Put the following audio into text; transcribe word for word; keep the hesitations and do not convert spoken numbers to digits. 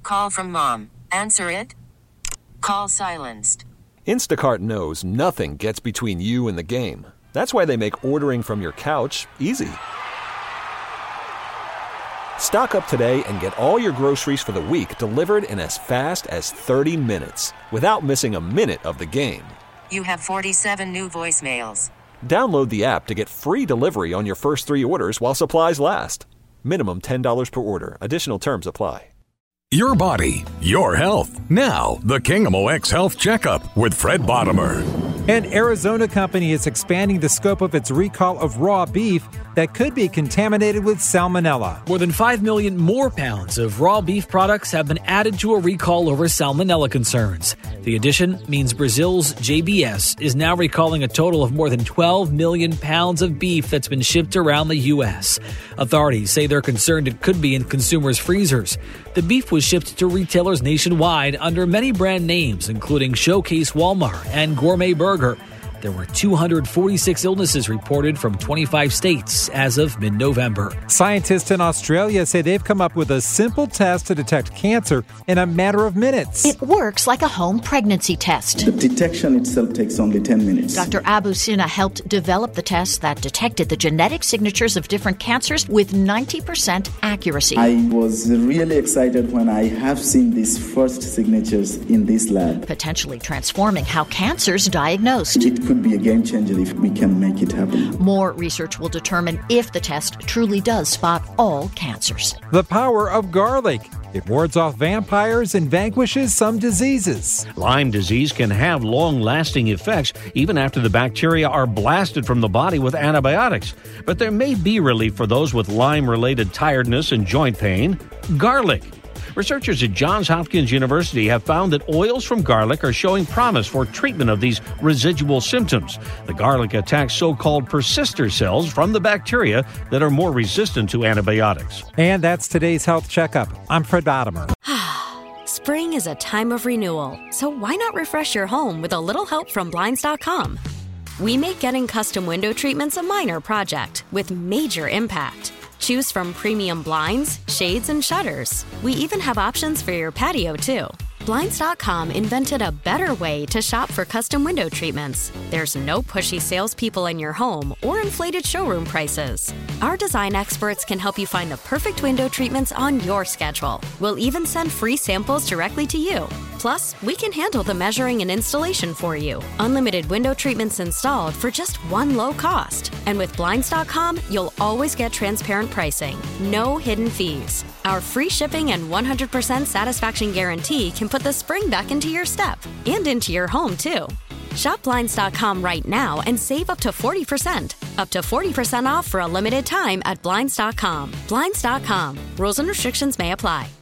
call from mom. Answer it. Call silenced. Instacart knows nothing gets between you and the game. That's why they make ordering from your couch easy. Stock up today and get all your groceries for the week delivered in as fast as thirty minutes without missing a minute of the game. You have forty-seven new voicemails. Download the app to get free delivery on your first three orders while supplies last. Minimum ten dollars per order. Additional terms apply. Your body, your health. Now, the Kingamo X Health Checkup with Fred Bottomer. An Arizona company is expanding the scope of its recall of raw beef that could be contaminated with salmonella. More than five million more pounds of raw beef products have been added to a recall over salmonella concerns. The addition means Brazil's J B S is now recalling a total of more than twelve million pounds of beef that's been shipped around the U S. Authorities say they're concerned it could be in consumers' freezers. The beef was shipped to retailers nationwide under many brand names, including Showcase Walmart and Gourmet Burger. There were two hundred forty-six illnesses reported from twenty-five states as of mid-November. Scientists in Australia say they've come up with a simple test to detect cancer in a matter of minutes. It works like a home pregnancy test. The detection itself takes only ten minutes. Doctor Abu Sina helped develop the test that detected the genetic signatures of different cancers with ninety percent accuracy. I was really excited when I have seen these first signatures in this lab. Potentially transforming how cancer's diagnosed. It could be a game changer if we can make it happen. More research will determine if the test truly does spot all cancers. The power of garlic. It wards off vampires and vanquishes some diseases. Lyme disease can have long-lasting effects even after the bacteria are blasted from the body with antibiotics. But there may be relief for those with Lyme-related tiredness and joint pain. Garlic. Researchers at Johns Hopkins University have found that oils from garlic are showing promise for treatment of these residual symptoms. The garlic attacks so-called persister cells from the bacteria that are more resistant to antibiotics. And that's today's Health Checkup. I'm Fred Bottomer. Spring is a time of renewal, so why not refresh your home with a little help from Blinds dot com? We make getting custom window treatments a minor project with major impact. Choose from premium blinds, shades, and shutters. We even have options for your patio, too. Blinds dot com invented a better way to shop for custom window treatments. There's no pushy salespeople in your home or inflated showroom prices. Our design experts can help you find the perfect window treatments on your schedule. We'll even send free samples directly to you. Plus, we can handle the measuring and installation for you. Unlimited window treatments installed for just one low cost. And with Blinds dot com, you'll always get transparent pricing. No hidden fees. Our free shipping and one hundred percent satisfaction guarantee can put the spring back into your step and into your home, too. Shop Blinds dot com right now and save up to forty percent. Up to forty percent off for a limited time at Blinds dot com. Blinds dot com. Rules and restrictions may apply.